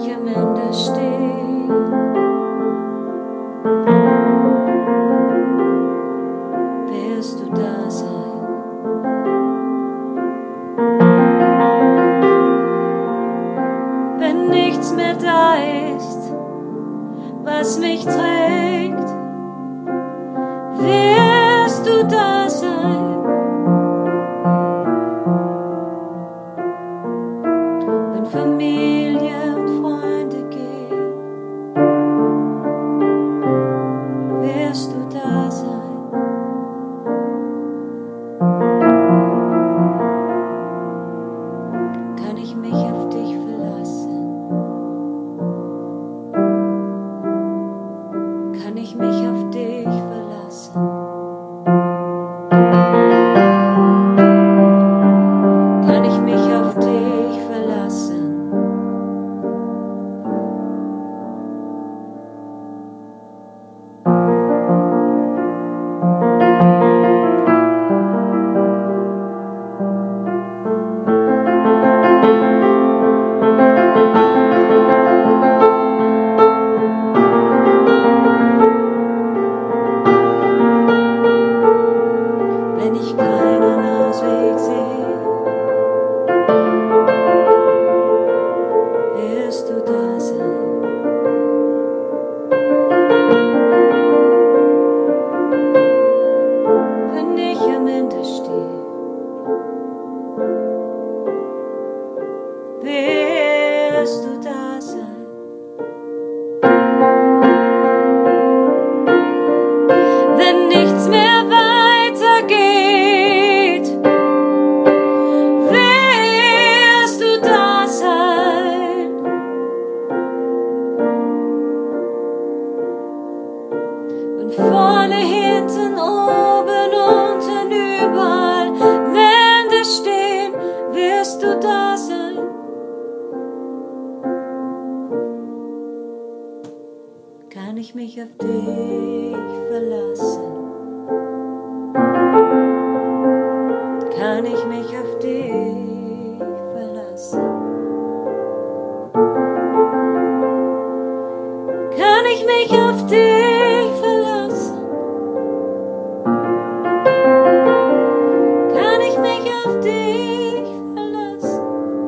ich am Ende stehe, wirst du da sein. Wenn nichts mehr da ist, was mich trägt, wirst du da sein. Wenn Familie und Freunde gehen, wirst du da sein. Kann ich mich auf dich verlassen? Kann ich mich auf dich verlassen? Kann ich mich auf dich verlassen? Wenn ich keinen Ausweg sehe, wirst du da sein. Wenn ich am Ende stehe, wirst du da sein. Wenn nichts mehr weitergeht, wirst du da sein. Und vorne, hinten, oben, unten, überall Wände stehen, wirst du da sein. Kann ich mich auf dich verlassen? Kann ich mich auf dich verlassen? Kann ich mich auf dich verlassen? Kann ich mich auf dich verlassen?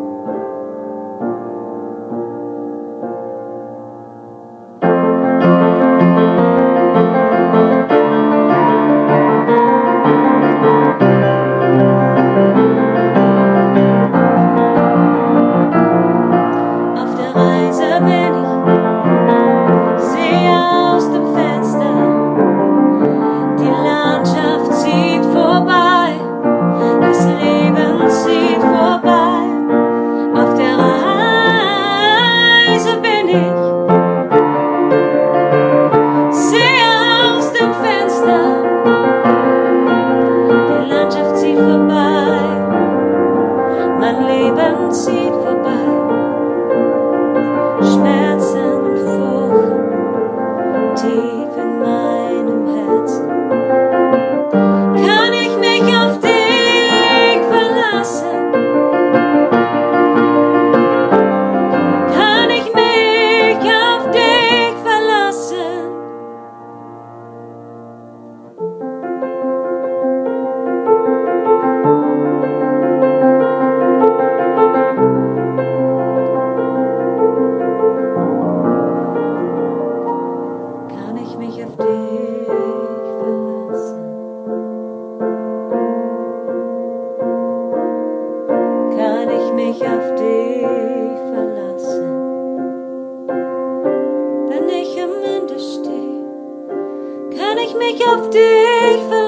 Auf der Reise bin ich, sehe aus dem Fenster, die Landschaft zieht vorbei, das Leben zieht vorbei. Auf der Reise bin ich, sehe aus dem Fenster, die Landschaft zieht vorbei, mein Leben zieht vorbei. Schmerzen und Furchen tief in meinem Herzen. Kann ich mich auf dich verlassen? Kann ich mich auf dich verlassen? Kann ich mich auf dich verlassen? Kann ich mich auf dich verlassen? Wenn ich am Ende stehe, kann ich mich auf dich verlassen?